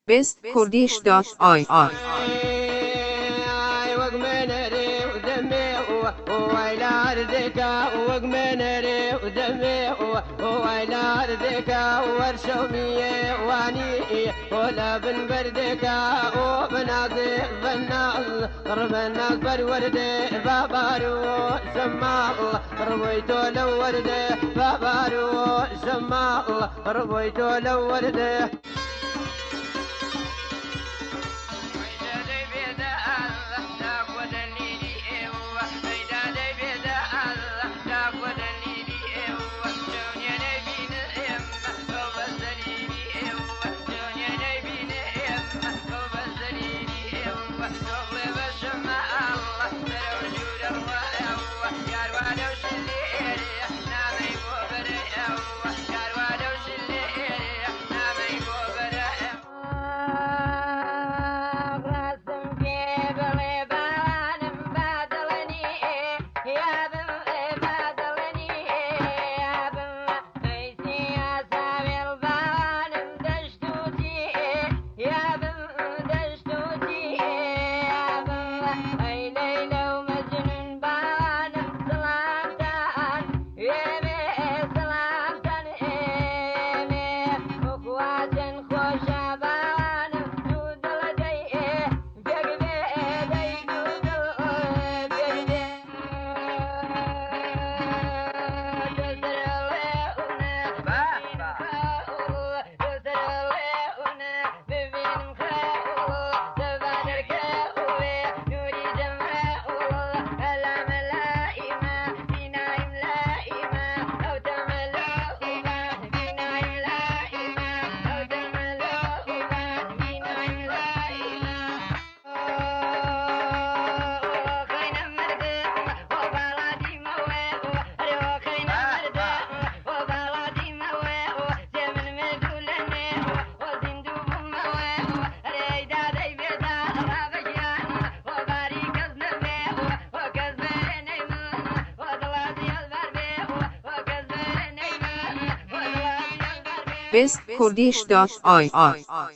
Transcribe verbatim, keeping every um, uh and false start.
best kurdish dot i r ولا بن بردكا وبنازل بناز ربنا برورد بابارو سما الله ربيتو لو ورد بابارو سما الله ربيتو لو ورد best kurdish dot i r